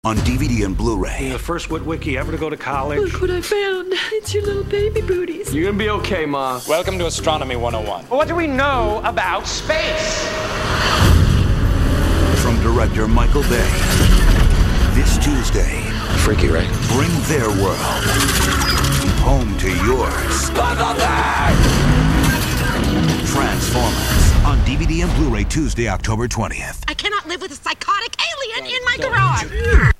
On DVD and Blu-ray. You're the first Witwicky ever to go to college. Look what I found. It's your little baby booties. You're gonna be okay, Ma. Welcome to Astronomy 101. What do we know about space? From director Michael Bay. This Tuesday. Freaky, right? Bring their world home to yours. Transformers on DVD and Blu-ray Tuesday, October 20th. I cannot live with a psychotic alien in my garage.